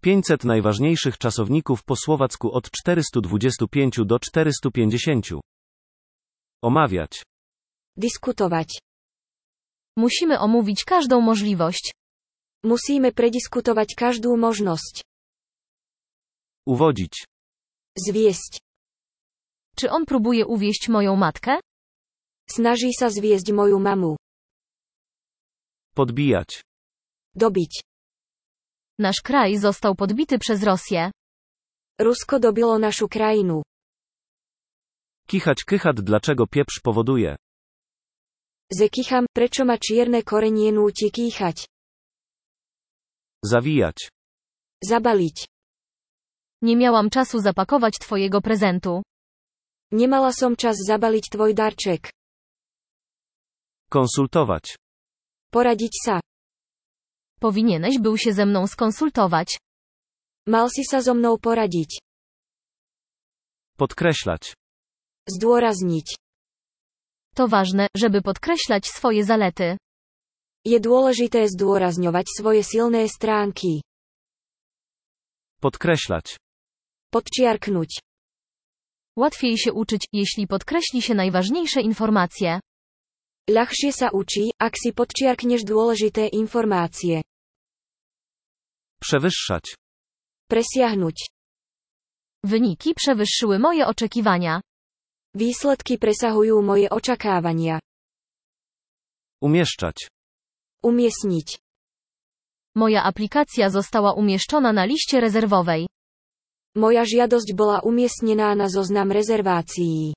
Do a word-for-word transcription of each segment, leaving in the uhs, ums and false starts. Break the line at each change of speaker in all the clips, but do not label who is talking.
pięćset najważniejszych czasowników po słowacku od czterystu dwudziestu pięciu do czterystu pięćdziesięciu. Omawiać.
Diskutować.
Musimy omówić każdą możliwość.
Musíme prediskutovať každú možnosť.
Uwodzić.
Zviesť.
Czy on próbuje uwieść moją matkę?
Snaží sa zviesť moju mamu.
Podbijać.
Dobiť.
Nasz kraj został podbity przez Rosję.
Rusko dobilo našu krajinu.
Kichać kychat dlaczego pieprz powoduje.
Zekicham, prečo ma čierne korenie núti kýchať.
Zawijać.
Zabaliť.
Nie miałam czasu zapakować twojego prezentu.
Nemala som čas zabaliť tvoj darček.
Konsultować.
Poradiť sa.
Powinieneś był się ze mną skonsultować.
Mal si sa so mnou poradiť.
Podkreślać.
Zdôrazniť.
To ważne, żeby podkreślać swoje zalety.
Je dôležité zdôrazňovať svoje silné stránky.
Podkreślać.
Podčiarknúť.
Łatwiej się uczyć, jeśli podkreśli się najważniejsze informacje.
Ľahšie sa učí, ak si podčiarkneš dôležité informácie.
Przewyższać.
Presiahnuť.
Wyniki przewyższyły moje oczekiwania.
Výsledky presahujú moje očakávania.
Umieszczać.
Umiestniť.
Moja aplikacja została umieszczona na liście rezerwowej.
Moja žiadosť bola umiestnená na zoznam rezervácií.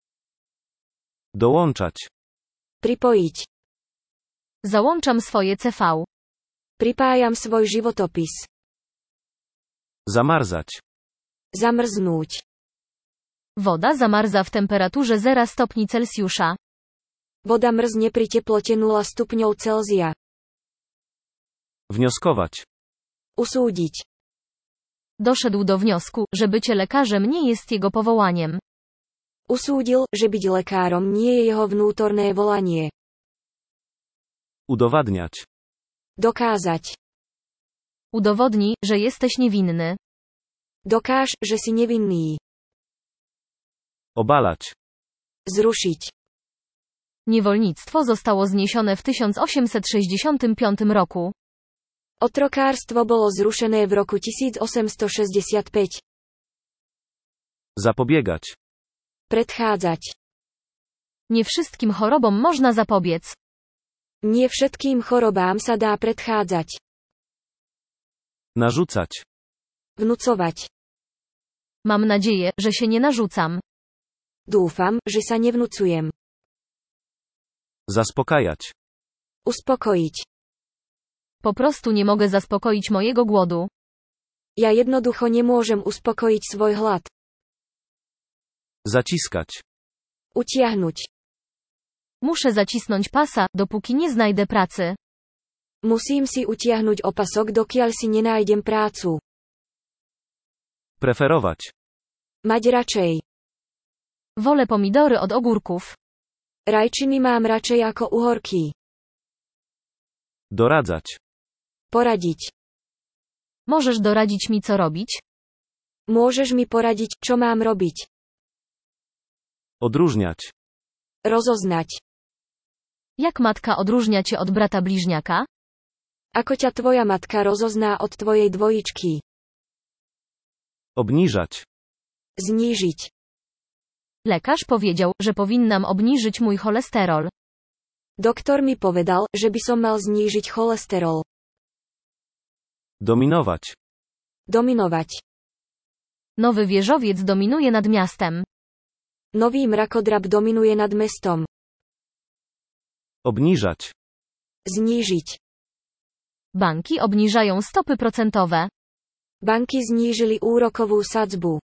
Dołączać.
Pripojiť.
Załączam swoje C V.
Pripájam svoj životopis.
Zamarzać.
Zamrznúť.
Woda zamarza w temperaturze zero stopni Celsjusza.
Voda mrzne pri teplote nula stupňov Celzia.
Wnioskować.
Usúdiť.
Doszedł do wniosku, że bycie lekarzem nie jest jego powołaniem.
Usúdil, že byť lekárom nie je jeho vnútorné volanie.
Udowadniać.
Dokázať.
Udowodnij, że jesteś niewinny.
Dokáž, že si nevinný.
Obalać.
Zrušiť.
Niewolnictwo zostało zniesione w tysiąc osiemset sześćdziesiątym piątym roku.
Otrokárstvo bolo zrušené v roku tisíc osemsto šesťdesiatpäť.
Zapobiegać.
Predchádzať.
Nie wszystkim chorobom można zapobiec.
Nie všetkým chorobám sa dá predchádzať.
Narzucać.
Vnucovať.
Mam nadzieję, że się nie narzucam.
Dúfam, že sa nevnucujem.
Zaspokajać.
Uspokojiť.
Po prostu nie mogę zaspokoić mojego głodu.
Ja jednoducho nemôžem uspokojiť svoj hlad.
Zaciskać.
Utiahnuť.
Muszę zacisnąć pasa, dopóki nie znajdę pracy.
Musím si utiahnuť opasok, dokiaľ si nenájdem prácu.
Preferować.
Mať radšej.
Wolę pomidory od ogórków.
Rajčiny mám radšej ako uhorky.
Doradzać.
Poradiť.
Możesz doradzić mi, co robić?
Môžeš mi poradiť, čo mám robiť?
Odróżniać.
Rozoznať.
Jak matka odróżnia cię od brata bliźniaka?
Ako ťa tvoja matka rozozná od tvojej dvojičky?
Obniżać.
Znížiť.
Lekarz powiedział, że powinnam obniżyć mój cholesterol.
Doktor mi povedal, že by som mal znížiť cholesterol.
Dominować.
Dominovať.
Nowy wieżowiec dominuje nad miastem.
Nový mrakodrap dominuje nad mestom.
Obniżać.
Znížiť.
Banki obniżają stopy procentowe.
Banky znížili úrokovú sadzbu.